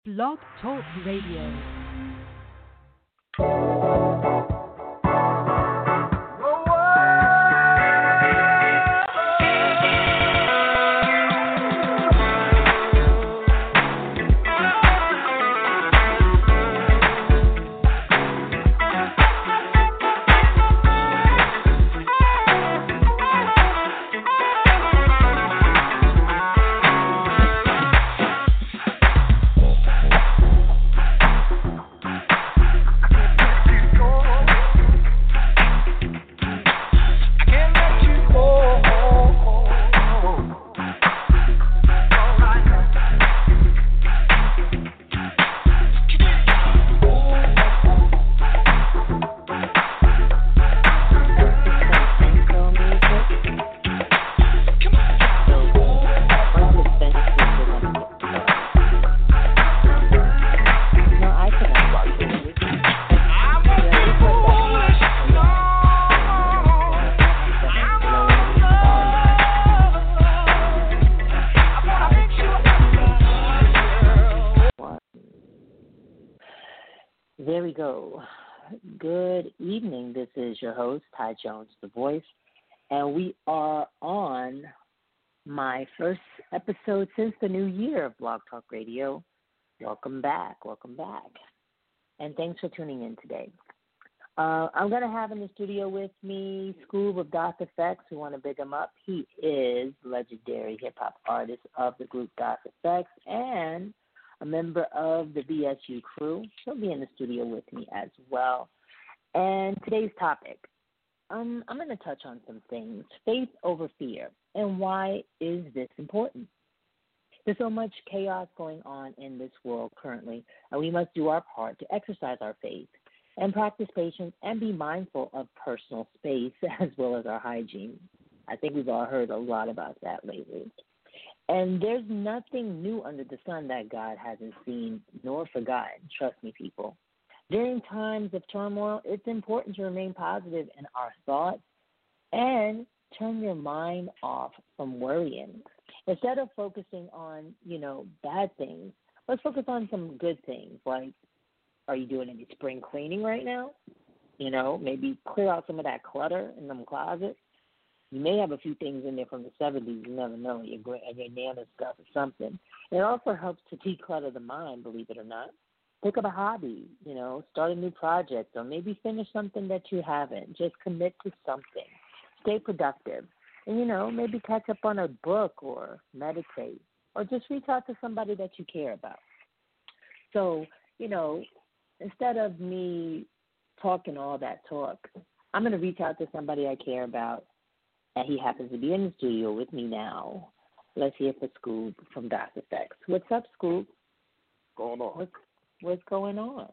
Blog Talk Radio. There we go. Good evening. This is your host, Ty Jones, the voice, and we are on my first episode since the new year of Blog Talk Radio. Welcome back. Welcome back. And thanks for tuning in today. I'm going to have in the studio with me Scoob of Goth Effects. We want to big him up. He is legendary hip-hop artist of the group Goth Effects and a member of the BSU crew. He'll be in the studio with me as well. And today's topic, I'm going to touch on some things. Faith over fear. And why is this important? There's so much chaos going on in this world currently, and we must do our part to exercise our faith and practice patience and be mindful of personal space as well as our hygiene. I think we've all heard a lot about that lately. And there's nothing new under the sun that God hasn't seen nor forgotten. Trust me, people. During times of turmoil, it's important to remain positive in our thoughts and turn your mind off from worrying. Instead of focusing on, bad things, let's focus on some good things. Like, are you doing any spring cleaning right now? Maybe clear out some of that clutter in them closets. You may have a few things in there from the 70s. You never know. Your Nana stuff or something. It also helps to declutter the mind, believe it or not. Pick up a hobby, start a new project, or maybe finish something that you haven't. Just commit to something. Stay productive. And, maybe catch up on a book or meditate or just reach out to somebody that you care about. So, instead of me talking all that talk, I'm going to reach out to somebody I care about. And he happens to be in the studio with me now. Let's hear for Scoob from Goth Effects. What's up, Scoob? Going on? What's going on?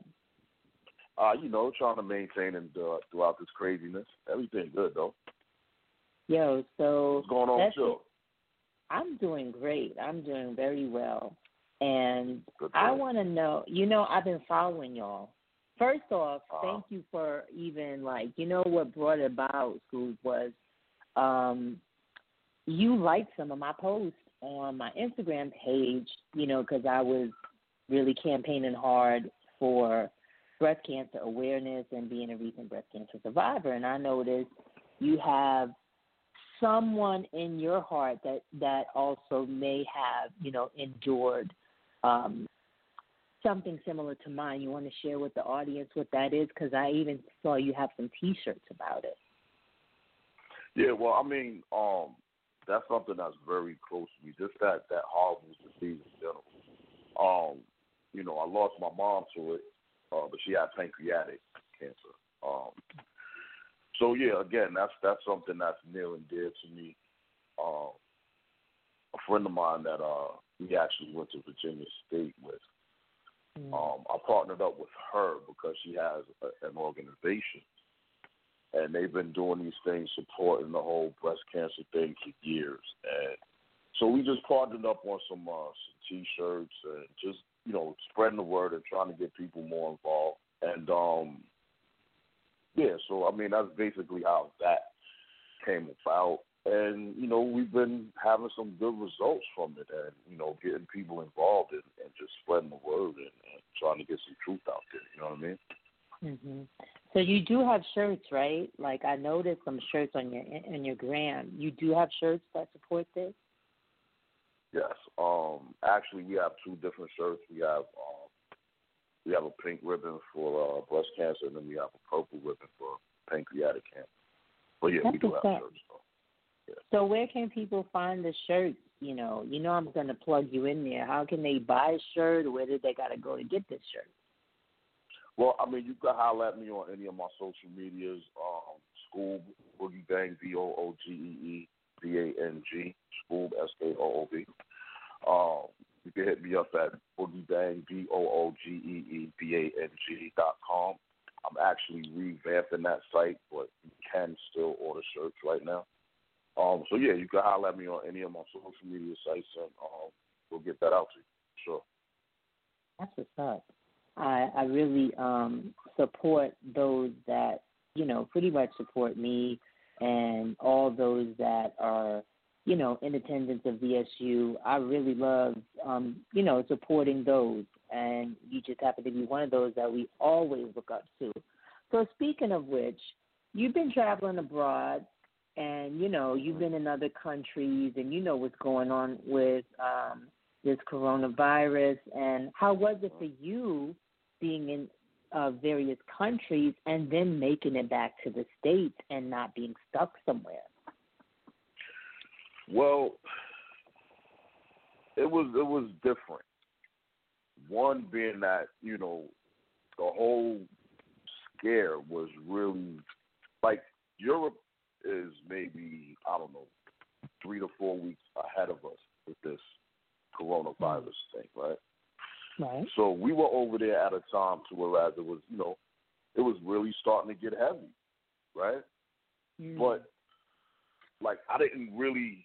Trying to maintain and throughout this craziness. Everything good, though. Yo, so what's going on with you? I'm doing great. I'm doing very well. And Good I want to know, I've been following y'all. First off, thank you for even, what brought it about, Scoob, was you liked some of my posts on my Instagram page, because I was really campaigning hard for breast cancer awareness and being a recent breast cancer survivor. And I noticed you have someone in your heart that also may have, endured something similar to mine. You want to share with the audience what that is? Because I even saw you have some T-shirts about it. Yeah, well, that's something that's very close to me. Just that horrible disease in general. I lost my mom to it, but she had pancreatic cancer. So yeah, again, that's something that's near and dear to me. A friend of mine that we actually went to Virginia State with. I partnered up with her because she has an organization. And they've been doing these things, supporting the whole breast cancer thing for years. And so we just partnered up on some T-shirts and just, spreading the word and trying to get people more involved. And, so, that's basically how that came about. And, you know, we've been having some good results from it and, you know, getting people involved and just spreading the word and trying to get some truth out there. You know what I mean? Mhm. So you do have shirts, right? Like I noticed some shirts on your gram. You do have shirts that support this? Yes. Actually, we have two different shirts. We have a pink ribbon for breast cancer, and then we have a purple ribbon for pancreatic cancer. But yeah, That's we do what's have up. shirts. So, yeah. So where can people find the shirts? You know I'm going to plug you in there. How can they buy a shirt, or where did they got to go to get this shirt? Well, I mean, you can holler at me on any of my social medias. Scoob Boogie Bang BOOGEE BANG Scoob SKOOB. You can hit me up at Boogie Bang BOOGEEBANG.com. I'm actually revamping that site, but you can still order shirts right now. So yeah, you can holler at me on any of my social media sites, and we'll get that out to you. Sure. That's what's up. I really support those that, pretty much support me and all those that are, in attendance of VSU. I really love, supporting those. And you just happen to be one of those that we always look up to. So speaking of which, you've been traveling abroad and, you've been in other countries and you know what's going on with this coronavirus. And how was it for you being in various countries and then making it back to the States and not being stuck somewhere? Well, it was different. One being that, the whole scare was really like Europe is maybe, 3 to 4 weeks ahead of us with this coronavirus thing, right? Right. So we were over there at a time to whereas it was, it was really starting to get heavy, right? But like I didn't really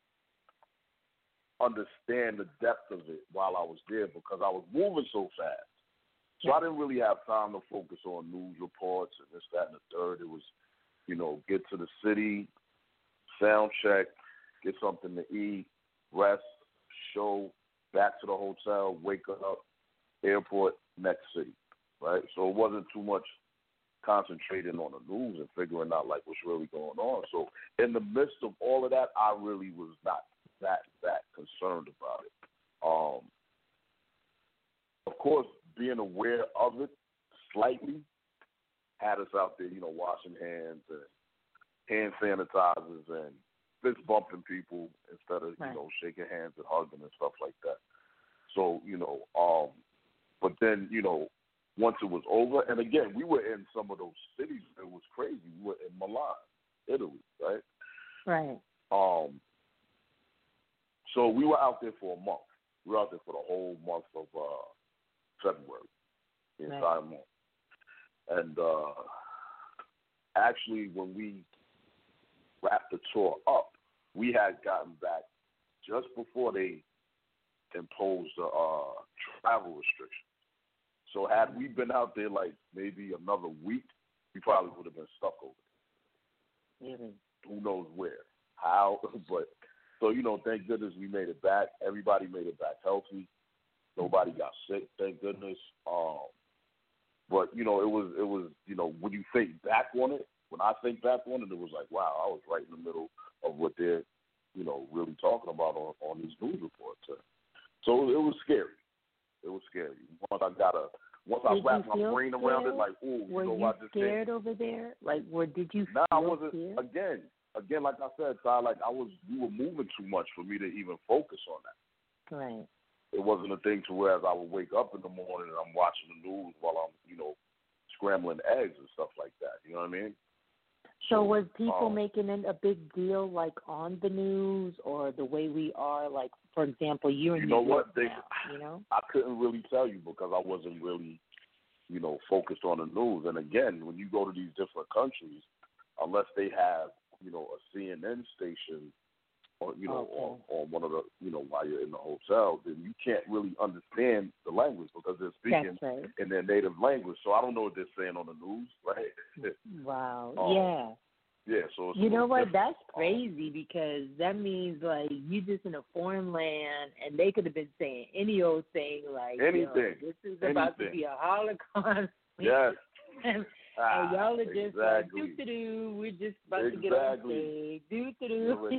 understand the depth of it while I was there because I was moving so fast. So I didn't really have time to focus on news reports and this, that, and the third. It was, get to the city, sound check, get something to eat, rest, show, back to the hotel, wake up, airport, next city, right? So it wasn't too much concentrating on the news and figuring out, like, what's really going on. So in the midst of all of that, I really was not that concerned about it. Of course, being aware of it slightly had us out there, washing hands and hand sanitizers and fist bumping people instead of, shaking hands and hugging and stuff like that. So, but then, once it was over, and again, we were in some of those cities. It was crazy. We were in Milan, Italy, right? Right. So we were out there for a month. We were out there for the whole month of February, the entire month. And actually, when we wrapped the tour up, we had gotten back just before they imposed travel restrictions. So had we been out there like maybe another week, we probably would have been stuck over there. Mm-hmm. Who knows where, how, but so, thank goodness we made it back. Everybody made it back healthy. Nobody got sick, thank goodness. But, it was, when you think back on it, when I think back on it, it was like, wow, I was right in the middle of what they're, really talking about on these news reports. So it was scary. It was scary. Once I wrapped my brain around it, like, ooh, were you scared over there? Like, did you feel I wasn't scared? Again, like I said, Ty, like we were moving too much for me to even focus on that. Right. It wasn't a thing to where I would wake up in the morning and I'm watching the news while I'm, scrambling eggs and stuff like that. You know what I mean? So was people making it a big deal, like on the news or the way we are? Like, for example, you're in New York now, I couldn't really tell you because I wasn't really, focused on the news. And again, when you go to these different countries, unless they have, a CNN station or, or one of the, while you're in the hotel, then you can't really understand the language because they're speaking in their native language. So I don't know what they're saying on the news, right? Wow. Yeah, so it's You know what? different. That's crazy because that means like you just in a foreign land, and they could have been saying any old thing like, Anything. Yo, this is about to Anything. be a Holocaust. Yes. and y'all are just like doo-doo-doo. We're just about to get on stage. Doo-doo-doo.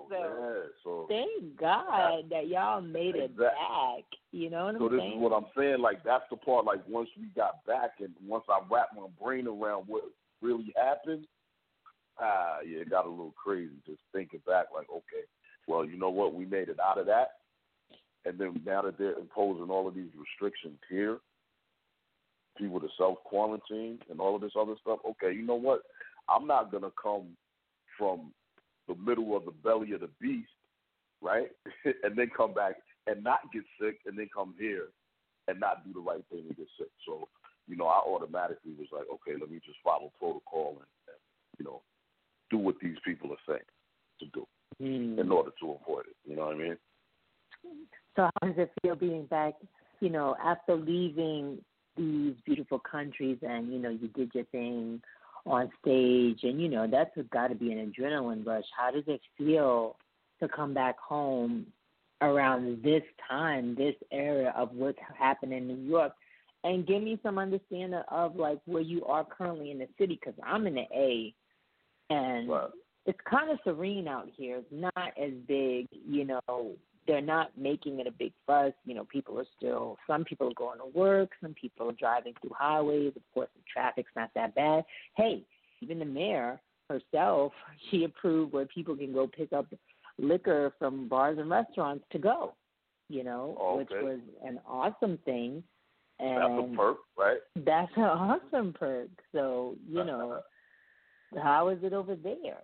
So thank God that y'all made it back. You know what I'm saying? So this is what I'm saying. Like that's the part. Like once we got back, and once I wrapped my brain around what really happened. Yeah, it got a little crazy just thinking back, like, okay, well, you know what, we made it out of that, and then now that they're imposing all of these restrictions here, people to self-quarantine and all of this other stuff, okay, you know what, I'm not going to come from the middle of the belly of the beast, right, and then come back and not get sick, and then come here and not do the right thing and get sick. So, you know, I automatically was like, okay, let me just follow protocol and you know, do what these people are saying to do in order to avoid it. You know what I mean? So how does it feel being back, you know, after leaving these beautiful countries and, you know, you did your thing on stage and, you know, that's got to be an adrenaline rush. How does it feel to come back home around this time, this era of what's happening in New York? And give me some understanding of, like, where you are currently in the city, because I'm in the A. And it's kind of serene out here. It's not as big, you know. They're not making it a big fuss. You know, some people are going to work. Some people are driving through highways. Of course, the traffic's not that bad. Hey, even the mayor herself, she approved where people can go pick up liquor from bars and restaurants to go, you know, which was an awesome thing. And that's a perk, right? That's an awesome perk. So, you know. How is it over there?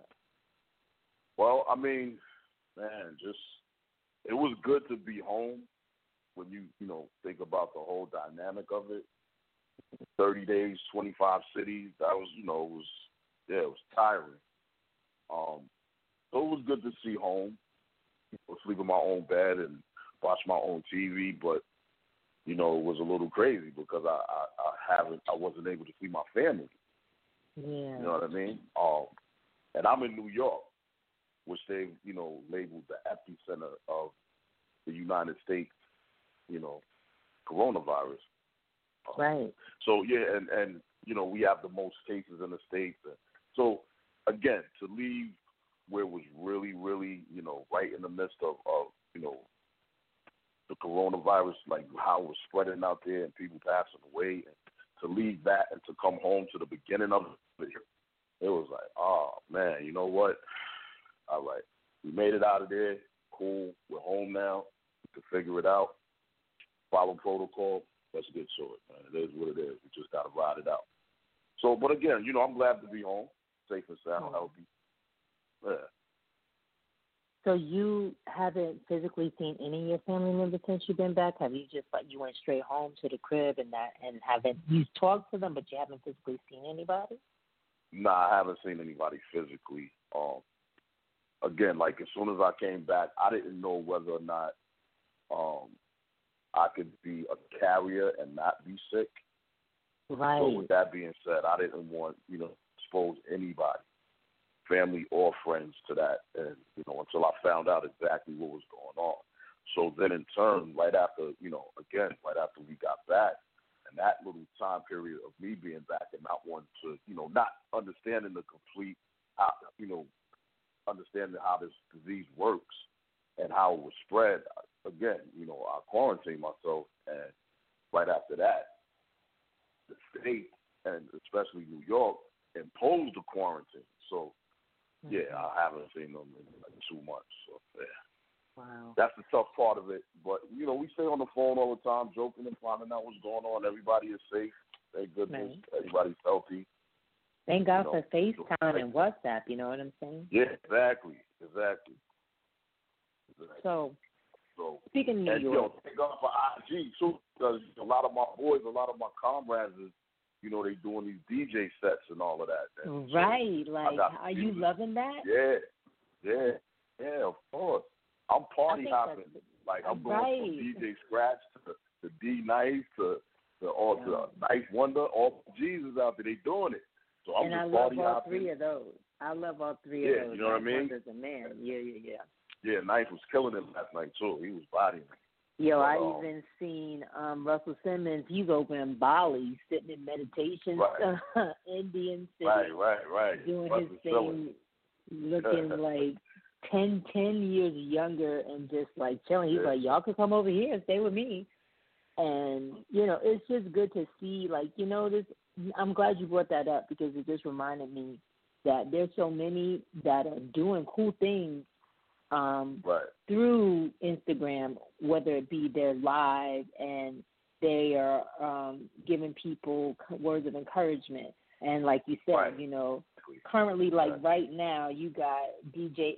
Well, I mean, man, it was good to be home when you know, think about the whole dynamic of it. 30 days, 25 cities, that was, you know, it was tiring. So it was good to see home, sleep in my own bed and watch my own TV, but, you know, it was a little crazy because I wasn't able to see my family. Yeah. You know what I mean? And I'm in New York, which they, you know, labeled the epicenter of the United States, you know, coronavirus. Right. So, yeah, and you know, we have the most cases in the States. So, again, to leave where it was really, really, you know, right in the midst of you know, the coronavirus, like how it was spreading out there and people passing away, and to leave that and to come home to the beginning of it, it was like, oh, man, you know what? All right, we made it out of there. Cool. We're home now. We can figure it out. Follow protocol. Let's get to it, man. It is what it is. We just got to ride it out. So, but again, you know, I'm glad to be home, safe and sound, healthy. Yeah. So you haven't physically seen any of your family members since you've been back? Have you just, like, you went straight home to the crib and haven't, you talked to them, but you haven't physically seen anybody? Nah, I haven't seen anybody physically. Again, like as soon as I came back, I didn't know whether or not I could be a carrier and not be sick. Right. So with that being said, I didn't want, you know, expose anybody, family or friends, to that, and you know, until I found out exactly what was going on. So then, in turn, right after we got back, and that little time period of me being back and not wanting to, you know, not understanding the complete, you know, understanding how this disease works and how it was spread. Again, you know, I quarantined myself, and right after that, the state and especially New York imposed a quarantine. So, yeah, I haven't seen them in like 2 months. So, yeah. Wow. That's the tough part of it. But, you know, we stay on the phone all the time, joking and finding out what's going on. Everybody is safe. Thank goodness. Right. Everybody's healthy. Thank God for FaceTime and WhatsApp, you know what I'm saying? Yeah, exactly. So speaking of New York. Yo, thank God for IG, too, because a lot of my boys, a lot of my comrades is, you know, they doing these DJ sets and all of that. And right. So like, are you loving that? Yeah, of course. I'm party hopping. Like, I'm going from DJ Scratch to D-Nice to Nice Wonder. All Jesus out there, they doing it. So I'm and just I party love all hopping. 3 of those. I love all three Yeah, of those. you know what I mean? Wonder's a man. Yeah. Yeah, Ninth was killing it last night too. He was bodying it. Yo, But, I even seen Russell Simmons. He's over in Bali, sitting in meditation, right. Indian city, right. doing Russell his thing, looking like 10 years younger, and just like chilling. He's like, y'all could come over here and stay with me. And it's just good to see, like, this. I'm glad you brought that up because it just reminded me that there's so many that are doing cool things. Through Instagram, whether it be they're live and they are giving people words of encouragement. And like you said, currently, like right now, you got DJ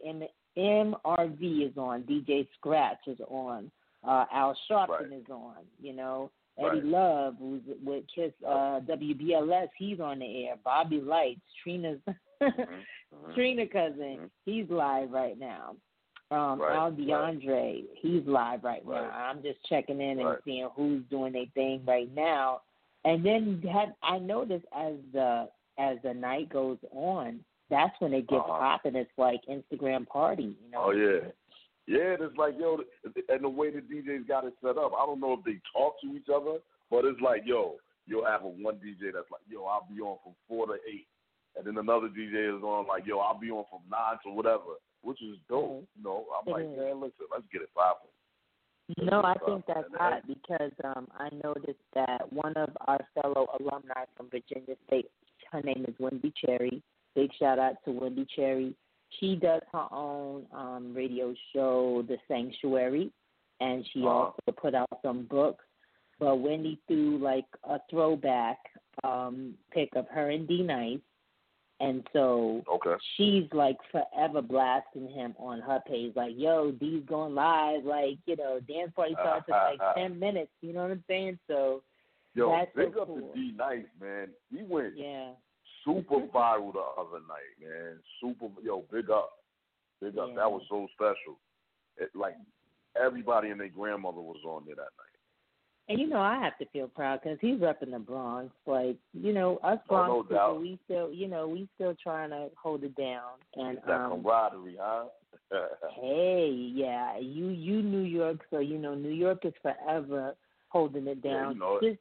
MRV is on, DJ Scratch is on, Al Sharpton is on, Eddie Love, who's with Kiss WBLS, he's on the air. Bobby Lights, Trina's Trina cousin, he's live right now. Al DeAndre, he's live right now. I'm just checking in and seeing who's doing their thing right now. And then I noticed as the night goes on, that's when it gets popping. It's like Instagram party, Oh yeah. Yeah, it's like, and the way the DJs got it set up, I don't know if they talk to each other, but it's like, you'll have one DJ that's like, I'll be on from 4 to 8. And then another DJ is on like, I'll be on from 9 to whatever, which is dope. I'm like, man, listen, let's get it popping. No, I think that's hot because I noticed that one of our fellow alumni from Virginia State, her name is Wendy Cherry. Big shout out to Wendy Cherry. She does her own radio show, The Sanctuary, and she also put out some books. But Wendy threw like a throwback pic of her and D-Nice. And so she's like forever blasting him on her page, like, D's going live, like, dance party starts in like 10 minutes, you know what I'm saying? So that's big so up cool. to D-Nice, man. He went super viral the other night, man. Big up. Big up. That was so special. Like, everybody and their grandmother was on there that night. And, I have to feel proud because he's up in the Bronx. Like, us Bronx people, we still trying to hold it down. And that camaraderie, huh? Hey, yeah. You New York, so, New York is forever holding it down.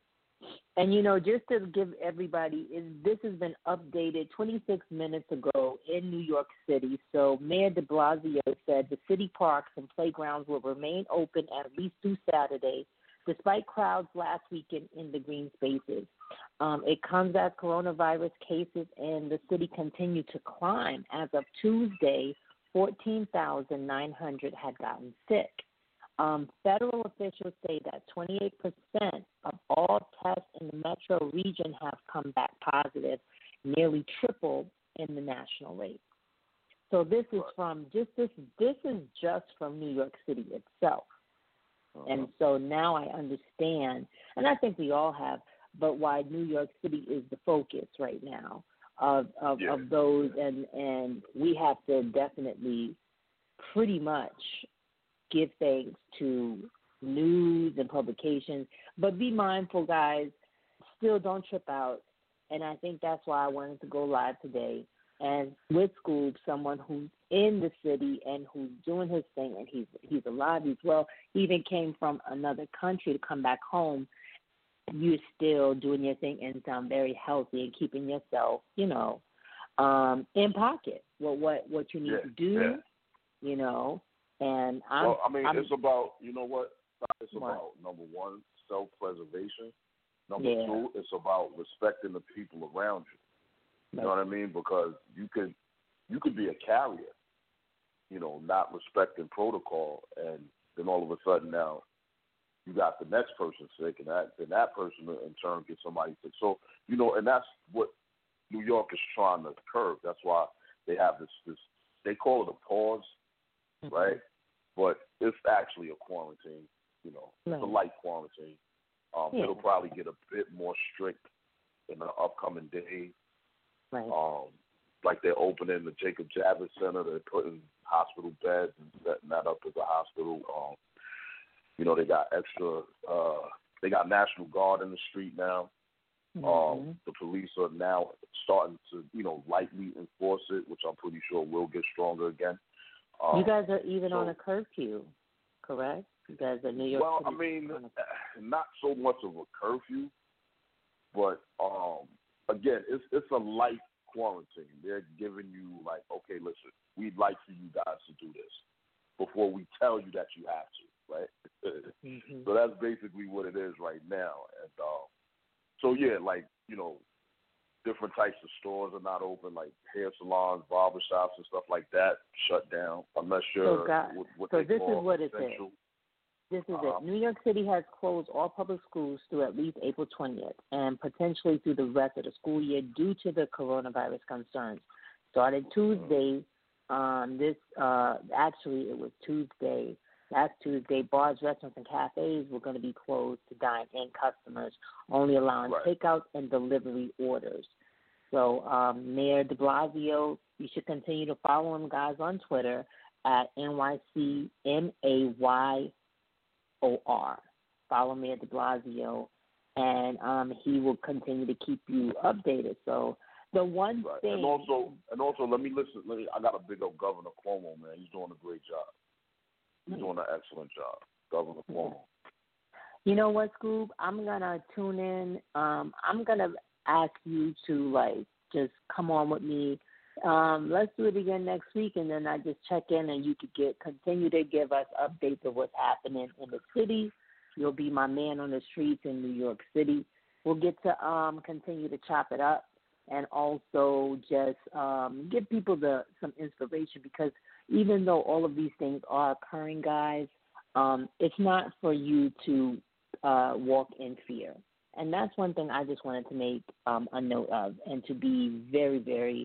Just to give everybody, this has been updated 26 minutes ago in New York City. So Mayor de Blasio said the city parks and playgrounds will remain open at least through Saturday, despite crowds last weekend in the green spaces. It comes as coronavirus cases in the city continue to climb. As of Tuesday, 14,900 had gotten sick. Federal officials say that 28% of all tests in the metro region have come back positive, nearly triple in the national rate. So this is from this is just from New York City itself. And so now I understand, and I think we all have, but why New York City is the focus right now of those, and we have to definitely pretty much give thanks to news and publications, but be mindful, guys. Still don't trip out, and I think that's why I wanted to go live today. And with Scoob, someone who's in the city and who's doing his thing, and he's alive as well. He even came from another country to come back home. You're still doing your thing and sound very healthy and keeping yourself, in pocket. What you need to do, And it's about, it's about, number one, self-preservation. Number two, it's about respecting the people around you. You know what I mean? Because you could be a carrier, not respecting protocol, and then all of a sudden now you got the next person sick, and that person in turn gets somebody sick. So, and that's what New York is trying to curb. That's why they have this they call it a pause, right? But it's actually a quarantine, it's a light quarantine. It'll probably get a bit more strict in the upcoming days. Right. Like they're opening the Jacob Javits Center, they're putting hospital beds and setting that up as a hospital. They got extra, they got National Guard in the street now. The police are now starting to, lightly enforce it, which I'm pretty sure will get stronger again. You guys are even on a curfew, correct? You guys are New York City. Well, I mean, not so much of a curfew, but again, it's a light quarantine. They're giving you like, okay, listen, we'd like for you guys to do this before we tell you that you have to, right? So that's basically what it is right now. And so yeah, like, different types of stores are not open, like hair salons, barbershops, and stuff like that, shut down. Unless you're what they call essential. This is it. New York City has closed all public schools through at least April 20th and potentially through the rest of the school year due to the coronavirus concerns. Started Tuesday, actually it was Tuesday. Last Tuesday, bars, restaurants, and cafes were going to be closed to dine-in customers, only allowing takeout and delivery orders. So Mayor de Blasio, you should continue to follow him, guys, on Twitter at NYCMAYOR. Follow Mayor de Blasio, and he will continue to keep you updated. So the one thing... And also, let me listen. I got to big up Governor Cuomo, man. He's doing a great job. He's doing an excellent job, Governor Cuomo. You know what, Scoob? I'm going to tune in. I'm going to ask you to, just come on with me. Let's do it again next week, and then I just check in, and you could continue to give us updates of what's happening in the city. You'll be my man on the streets in New York City. We'll get to continue to chop it up and also just give people some inspiration, because even though all of these things are occurring, guys, it's not for you to walk in fear. And that's one thing I just wanted to make a note of, and to be very, very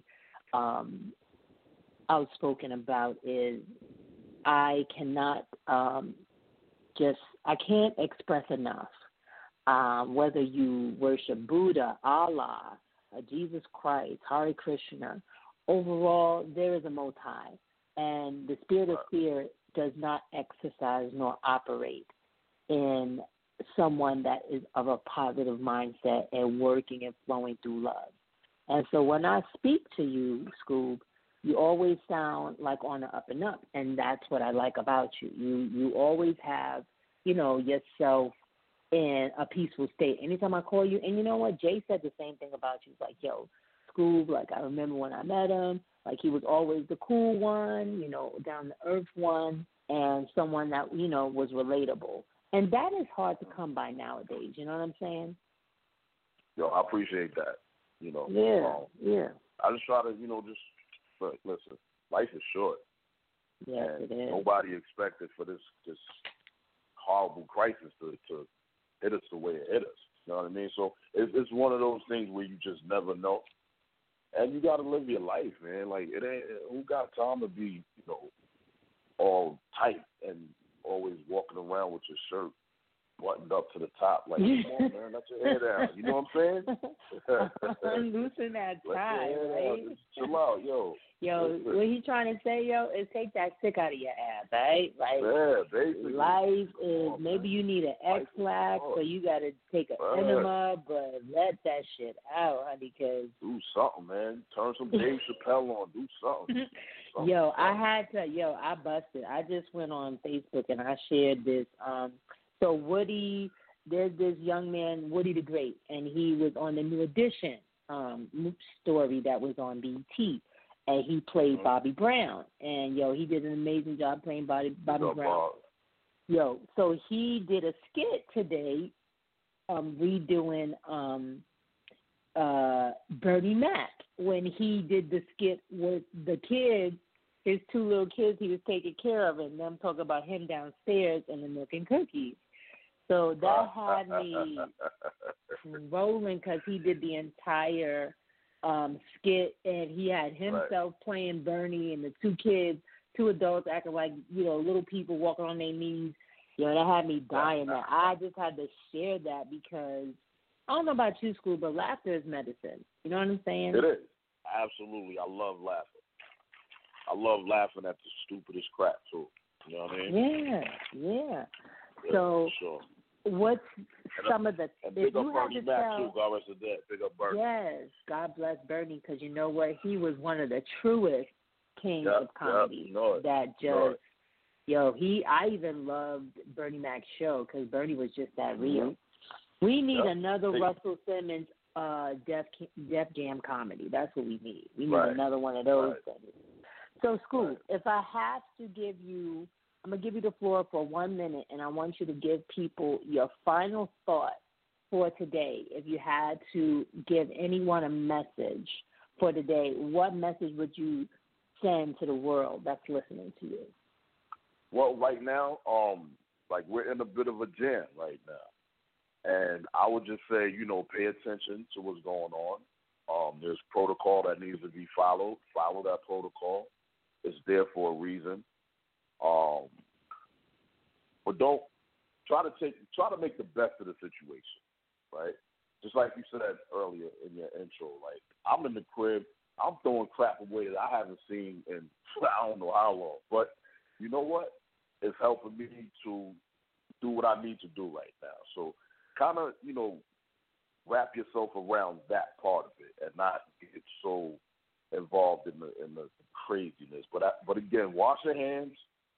outspoken about is I cannot I can't express enough whether you worship Buddha, Allah, Jesus Christ, Hare Krishna. Overall, there is a Most High, and the spirit of fear does not exercise nor operate in someone that is of a positive mindset and working and flowing through love. And so when I speak to you, Scoob, you always sound like on the up and up, and that's what I like about you. You always have, yourself in a peaceful state. Anytime I call you, and you know what? Jay said the same thing about you. He's like, yo, Scoob, I remember when I met him, he was always the cool one, down to earth one, and someone that, was relatable. And that is hard to come by nowadays, you know what I'm saying? Yo, I appreciate that. Yeah. I just try to, listen, life is short. Yes, it is. Nobody expected for this horrible crisis to hit us the way it hit us. You know what I mean? So it's one of those things where you just never know. And you got to live your life, man. It ain't, who got time to be, all tight and always walking around with your shirt buttoned up to the top, come on, man, let your hair down. You know what I'm saying? Loosen that tie, right? Chill out, yo. Yo, what he trying to say, is take that sick out of your ass, right? Yeah, basically. Life is, maybe you need an X-Lax, so you got to take an enema, but let that shit out, honey, because... Do something, man. Turn some Dave Chappelle on. Do something. I busted. I just went on Facebook and I shared this, so Woody, there's this young man, Woody the Great, and he was on the New Edition story that was on BT, and he played Bobby Brown. And, he did an amazing job playing Bobby Brown. So he did a skit today redoing Bernie Mac when he did the skit with the kids, his two little kids he was taking care of, and them talking about him downstairs and the milk and cookies. So that had me rolling because he did the entire skit, and he had himself playing Bernie and the two kids, two adults acting like, little people walking on their knees. That had me dying. That I just had to share that because I don't know about you, Scoob, but laughter is medicine. You know what I'm saying? It is. Absolutely. I love laughing. I love laughing at the stupidest crap, too. You know what I mean? Yeah. So, sure. what's some of the and big up Bernie Mac too. God rest his dead. Big up Bernie. Yes, God bless Bernie, because you know what? He was one of the truest kings of comedy. That just I even loved Bernie Mac's show because Bernie was just that real. We need another Russell Simmons Def Jam comedy. That's what we need. We need another one of those things. So, Scoop, if I have to give you, I'm going to give you the floor for 1 minute, and I want you to give people your final thought for today. If you had to give anyone a message for today, what message would you send to the world that's listening to you? Well, right now, we're in a bit of a jam right now. And I would just say, pay attention to what's going on. There's protocol that needs to be followed. Follow that protocol. It's there for a reason. But don't try to make the best of the situation, right? Just like you said earlier in your intro, like I'm in the crib, I'm throwing crap away that I haven't seen in I don't know how long. But you know what? It's helping me to do what I need to do right now. So kind of, wrap yourself around that part of it and not get so involved in the craziness. But again, wash your hands,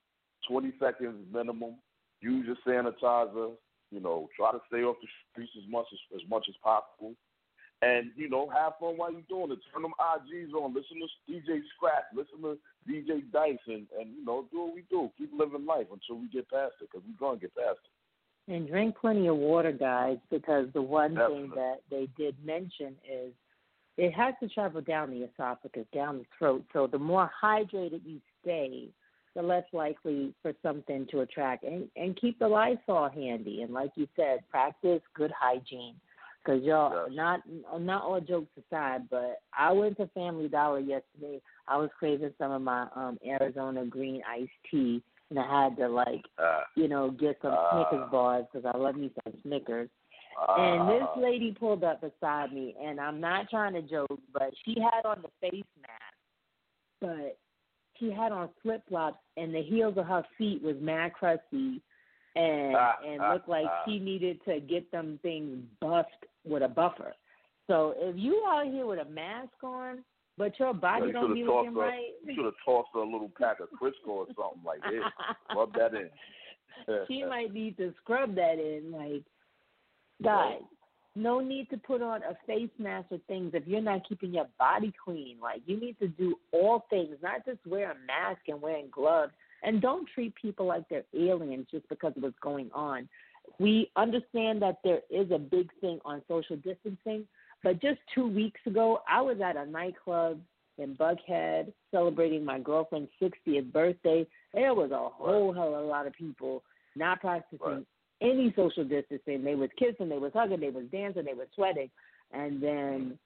20 seconds minimum. Use your sanitizer. Try to stay off the streets as much as possible. And, have fun while you're doing it. Turn them IGs on. Listen to DJ Scratch. Listen to DJ Dice. And do what we do. Keep living life until we get past it, because we're going to get past it. And drink plenty of water, guys, because the one thing that they did mention is it has to travel down the esophagus, down the throat. So the more hydrated you stay, the less likely for something to attract. And keep the Lysol handy. And like you said, practice good hygiene. Because, y'all, not all jokes aside, but I went to Family Dollar yesterday. I was craving some of my Arizona green iced tea, and I had to, get some Snickers bars because I love me some Snickers. And this lady pulled up beside me, and I'm not trying to joke, but she had on the face mask, but she had on flip-flops, and the heels of her feet was mad crusty and looked like she needed to get them things buffed with a buffer. So if you out here with a mask on, but your body don't be looking right. You should have tossed her a little pack of Crisco or something like this. Rub that in. She might need to scrub that in. Like, guys, no need to put on a face mask or things if you're not keeping your body clean. Like, you need to do all things, not just wear a mask and wearing gloves. And don't treat people like they're aliens just because of what's going on. We understand that there is a big thing on social distancing, but just 2 weeks ago, I was at a nightclub in Buckhead celebrating my girlfriend's 60th birthday. There was a whole hell of a lot of people not practicing any social distancing. They was kissing, they was hugging, they was dancing, they was sweating. And then,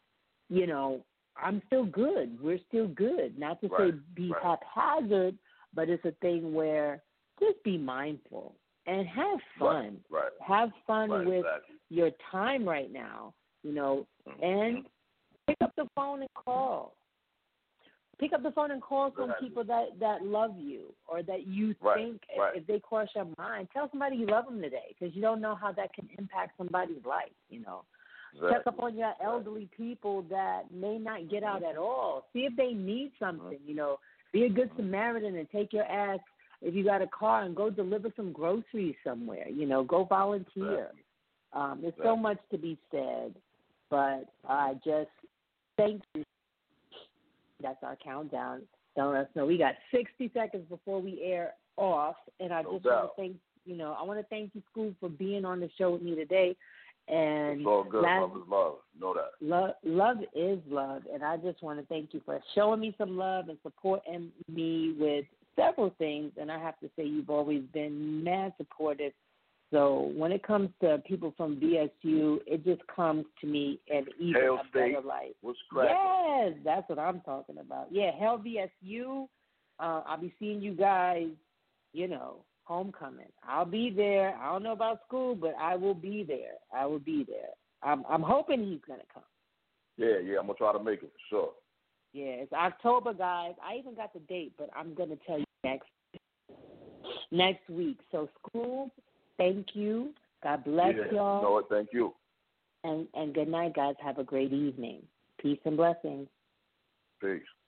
I'm still good. We're still good. Not to say be haphazard, but it's a thing where just be mindful and have fun. Have fun with your time right now, and pick up the phone and call. Pick up the phone and call some people that love you or that you think if they cross your mind, tell somebody you love them today, because you don't know how that can impact somebody's life, Check up on your elderly people that may not get out at all. See if they need something, Be a good Samaritan and take your ass, if you got a car, and go deliver some groceries somewhere, go volunteer. There's so much to be said, but I just thank you. That's our countdown. Don't let us know. We got 60 seconds before we air off, and I just want to thank, I want to thank you, Scoop, for being on the show with me today. And it's all good. Love is love. Know that. Love is love. And I just want to thank you for showing me some love and supporting me with several things. And I have to say, you've always been mad supportive. So when it comes to people from VSU, it just comes to me an even Hell a State. better life. What's cracking? Yes, that's what I'm talking about. Yeah, Hell VSU. I'll be seeing you guys, homecoming. I'll be there. I don't know about school, but I will be there. I'm hoping he's going to come. Yeah, I'm going to try to make it for sure. Yeah, it's October, guys. I even got the date, but I'm going to tell you next week. So, school, thank you. God bless y'all. You know what? Thank you. And good night, guys. Have a great evening. Peace and blessings. Peace.